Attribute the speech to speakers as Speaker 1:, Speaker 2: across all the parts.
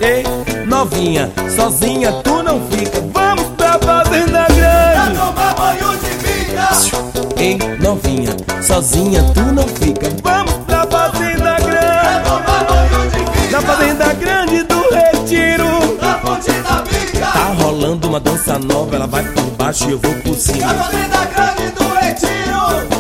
Speaker 1: Ei, novinha, sozinha tu não fica. Vamos pra fazenda grande
Speaker 2: pra tomar banho de pinga.
Speaker 1: Ei, novinha, sozinha tu não fica. Vamos pra fazenda grande
Speaker 2: Pra tomar banho de pinga.
Speaker 1: na fazenda grande do Retiro.
Speaker 2: Na fonte da pinga.
Speaker 1: Tá rolando uma dança nova, ela vai por baixo e eu vou por cima.
Speaker 2: Na fazenda grande do Retiro.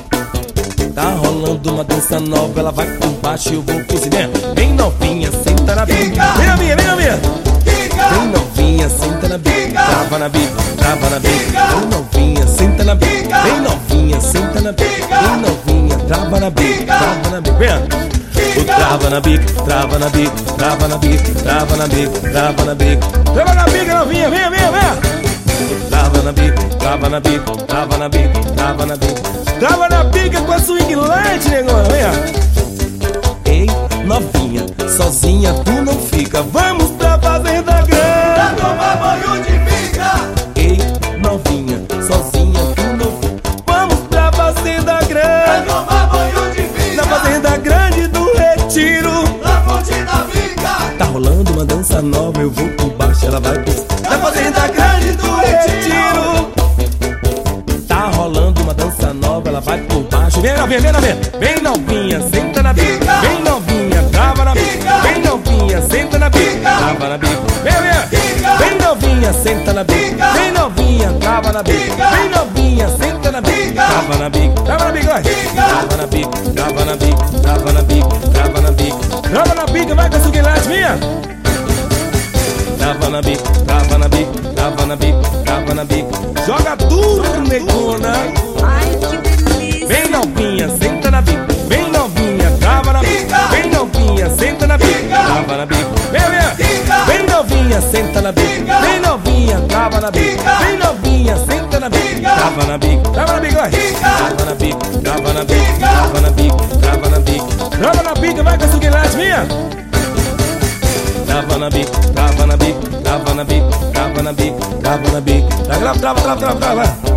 Speaker 1: Tá rolando uma dança nova, ela vai por baixo e eu vou por cima. Bem novinha, senta na bica. Vem na minha, vem na minha.
Speaker 2: Pinga.
Speaker 1: Bem novinha, senta na bica.
Speaker 2: Pinga.
Speaker 1: Trava na bica, trava na bica.
Speaker 2: Pinga.
Speaker 1: Bem novinha, senta na bica.
Speaker 2: Pinga.
Speaker 1: Bem novinha, senta na bica.
Speaker 2: Pinga.
Speaker 1: Bem novinha, trava na bica,
Speaker 2: Pinga.
Speaker 1: trava na bica. Vem. O trava na bica, trava na bica, trava na bica, trava na bica, trava na bica. Trava na bica, novinha, vem, vem, vem. Trava na bica, trava na bica, trava na bica, trava na bica. Trava na bica com a swing light, negócio, vem. Ei, novinha, sozinha tu não fica. Vamos pra fazenda
Speaker 2: Pra
Speaker 1: grande.
Speaker 2: tomar banho de pinga.
Speaker 1: Ei, novinha, sozinha tu não fica. Vamos pra fazenda
Speaker 2: Pra
Speaker 1: grande
Speaker 2: tomar banho de pinga.
Speaker 1: na fazenda grande do Retiro.
Speaker 2: Na fonte da pinga.
Speaker 1: Tá rolando uma dança nova, eu vou por baixo, ela vai por cima.
Speaker 2: Na fazenda grande do Retiro.
Speaker 1: Tá rolando uma dança nova, ela vai por baixo. Vem novinha, vem novinha. Vem novinha, senta na bica.
Speaker 2: Fica.
Speaker 1: Vem novinha, trava na bica.
Speaker 2: Fica.
Speaker 1: Vem novinha, senta na bica.
Speaker 2: Fica.
Speaker 1: Trava na bica. Vem, vem.
Speaker 2: Fica.
Speaker 1: Vem novinha, senta na bica.
Speaker 2: Fica.
Speaker 1: Vem novinha, trava na bica.
Speaker 2: Fica.
Speaker 1: Vem novinha, senta na bica.
Speaker 2: Fica.
Speaker 1: Trava na bica. Trava na bica, vai.
Speaker 2: Fica.
Speaker 1: Trava na bica, trava na bica, trava na bica, trava na bica. Trava na bica, vai com a suguilate, minha. Trava na bica, trava na bica, trava na bica, trava na bica. Joga duro, negona.
Speaker 3: Ai, que delícia.
Speaker 1: Vem novinha, senta na bica. Vem novinha, trava na bica.
Speaker 2: Fica.
Speaker 1: Vem novinha, senta na bica.
Speaker 2: Fica.
Speaker 1: Trava na bica. Vem, vem.
Speaker 2: Fica.
Speaker 1: Vem novinha, senta na bica.
Speaker 2: Fica.
Speaker 1: Vem novinha, trava na bica.
Speaker 2: Fica.
Speaker 1: Vem novinha, senta na bica.
Speaker 2: Fica.
Speaker 1: Trava na bica. Trava na bica, vai.
Speaker 2: Fica.
Speaker 1: Trava na bica, trava na bica,
Speaker 2: Fica.
Speaker 1: trava na bica, trava na bica. Trava na bica, vai com a suguilate, minha. Trava na bica, trava na bica, trava na bica, trava na bica, trava na bica. Trava, trava, trava, trava, trava.